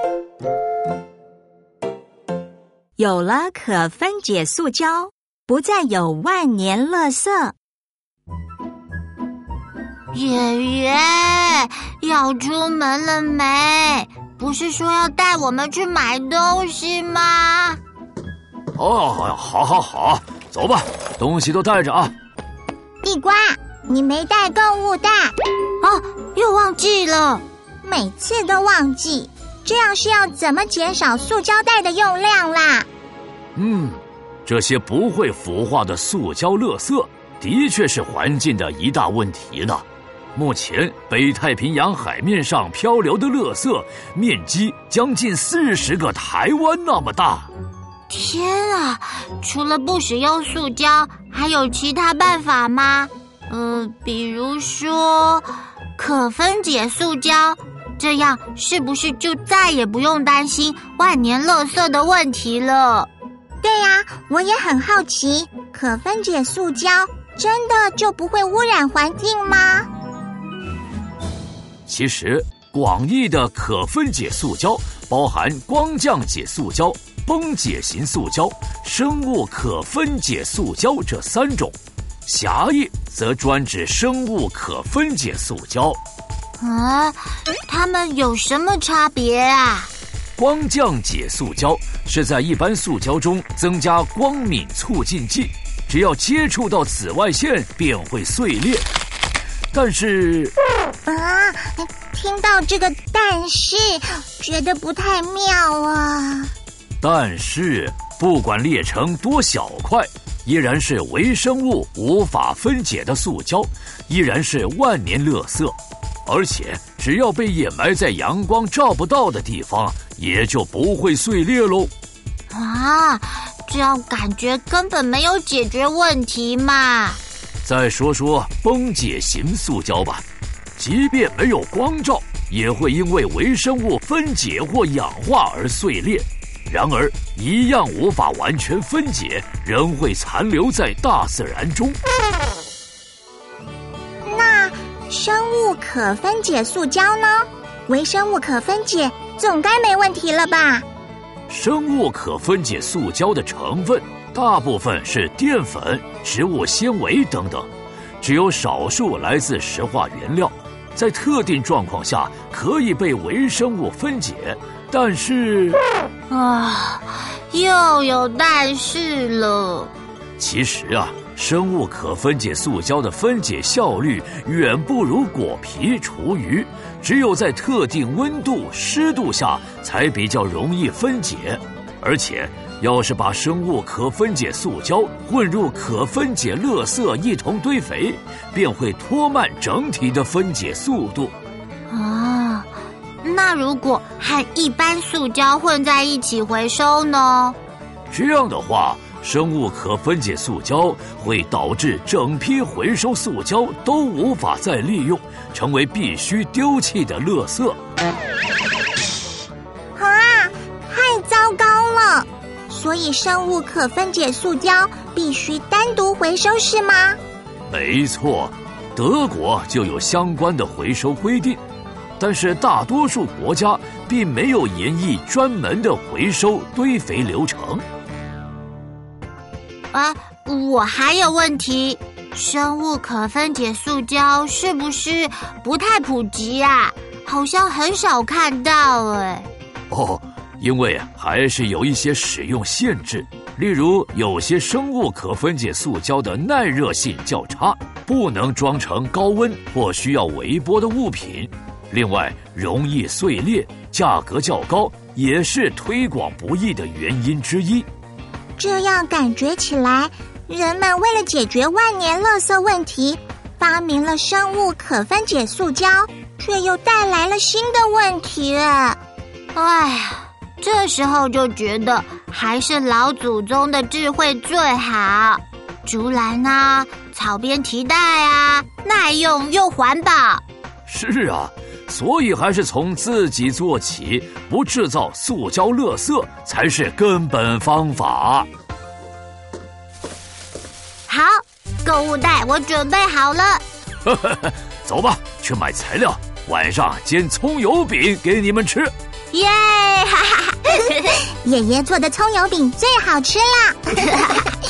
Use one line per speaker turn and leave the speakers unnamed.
有了可分解塑胶，不再有万年垃圾。
爷爷，要出门了没？不是说要带我们去买东西吗？
哦，好，走吧，东西都带着啊。
地瓜，你没带购物袋。
哦，又忘记了。
每次都忘记，这样是要怎么减少塑胶袋的用量啦？
这些不会腐化的塑胶垃圾的确是环境的一大问题呢。目前北太平洋海面上漂流的垃圾面积将近40个台湾那么大。
天啊，除了不使用塑胶，还有其他办法吗？比如说可分解塑胶，这样是不是就再也不用担心万年垃圾的问题了？
对呀，我也很好奇，可分解塑胶真的就不会污染环境吗？
其实广义的可分解塑胶包含光降解塑胶、崩解型塑胶、生物可分解塑胶这3种，狭义则专指生物可分解塑胶。
它们有什么差别啊？
光降解塑胶是在一般塑胶中增加光敏促进剂，只要接触到紫外线便会碎裂。但是
听到这个但是觉得不太妙啊。
但是不管裂成多小块，依然是微生物无法分解的塑胶，依然是万年垃圾，而且只要被掩埋在阳光照不到的地方，也就不会碎裂咯。
这样感觉根本没有解决问题嘛。
再说说崩解型塑胶吧，即便没有光照，也会因为微生物分解或氧化而碎裂，然而一样无法完全分解，仍会残留在大自然中。
那生物可分解塑胶呢？微生物可分解总该没问题了吧？
生物可分解塑胶的成分大部分是淀粉、植物纤维等等，只有少数来自石化原料，在特定状况下可以被微生物分解，但是
又有但是了。
其实生物可分解塑胶的分解效率远不如果皮、厨余，只有在特定温度、湿度下才比较容易分解。而且要是把生物可分解塑胶混入可分解垃圾一同堆肥，便会拖慢整体的分解速度。
那如果和一般塑胶混在一起回收呢？
这样的话，生物可分解塑胶会导致整批回收塑胶都无法再利用，成为必须丢弃的垃圾。
太糟糕了！所以生物可分解塑胶必须单独回收是吗？
没错，德国就有相关的回收规定，但是大多数国家并没有研议专门的回收堆肥流程。
我还有问题，生物可分解塑胶是不是不太普及啊？好像很少看到
因为还是有一些使用限制，例如有些生物可分解塑胶的耐热性较差，不能装成高温或需要微波的物品。另外，容易碎裂，价格较高，也是推广不易的原因之一。
这样感觉起来，人们为了解决万年垃圾问题，发明了生物可分解塑胶，却又带来了新的问题。
这时候就觉得还是老祖宗的智慧最好。竹篮草编提袋耐用又环保。
是所以还是从自己做起，不制造塑胶垃圾才是根本方法。
好，购物袋我准备好了。
走吧，去买材料，晚上煎葱油饼给你们吃。
耶！ 哈哈哈。
爷爷做的葱油饼最好吃啦！